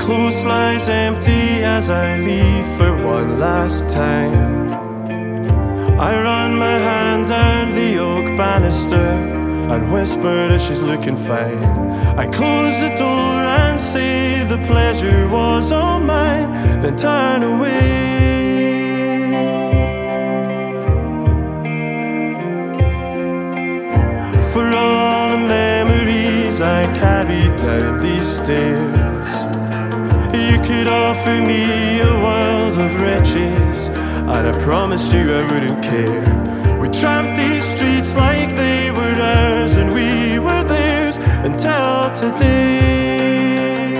close lies empty as I leave for one last time. I run my hand down the oak banister and whisper that she's looking fine. I close the door and say the pleasure was all mine, then turn away. For all the memories I carried down these stairs, you could offer me a world of riches, and I promise you I wouldn't care. We tramped these streets like they were ours, and we were theirs until today.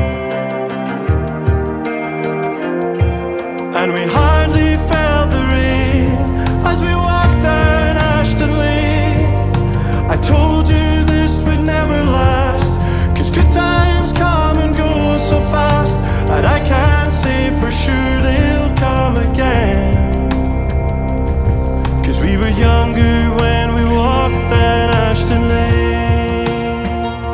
And we hardly felt the rain as we walked down Ashton Lane. I told you this would never last, 'cause good times come and go so fast, and I can't say for sure they'll come again. 'Cause we were younger when we walked down Ashton Lane.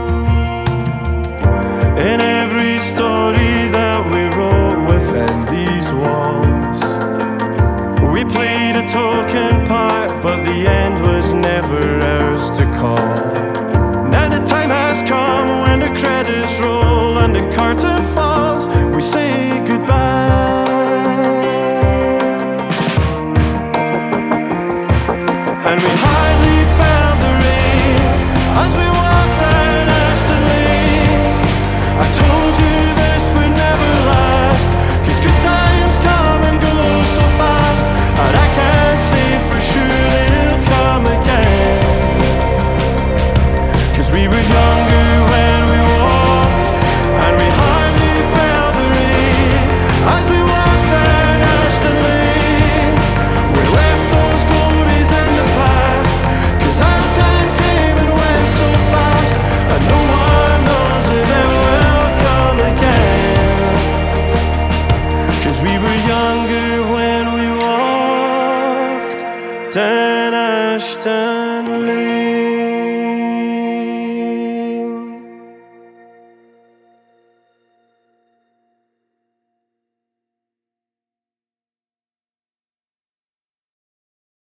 In every story that we wrote within these walls, we played a token part, but the end was never ours to call. Now the time has come when the credits roll and the curtain falls, we say goodbye. And we hardly felt the rain as we walked down Ashton Lane. I told you this would never last, 'cause good times come and go so fast, and I can't say for sure they'll come again. 'Cause we were younger when we walked, and we hardly felt the rain as we walked down Ashton Lane. We left those glories in the past, 'cause our time came and went so fast, and no one knows if it will come again. 'Cause we were younger when we walked down Ashton Lane.